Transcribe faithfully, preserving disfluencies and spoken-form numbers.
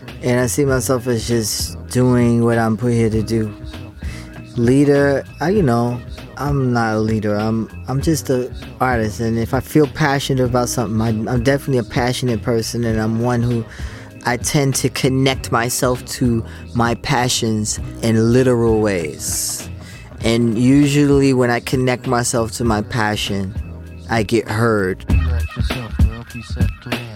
And I see myself as just doing what I'm put here to do. Leader, I, you know, I'm not a leader. I'm I'm just an artist. And if I feel passionate about something, I, I'm definitely a passionate person. And I'm one who I tend to connect myself to my passions in literal ways. And usually when I connect myself to my passion, I get heard.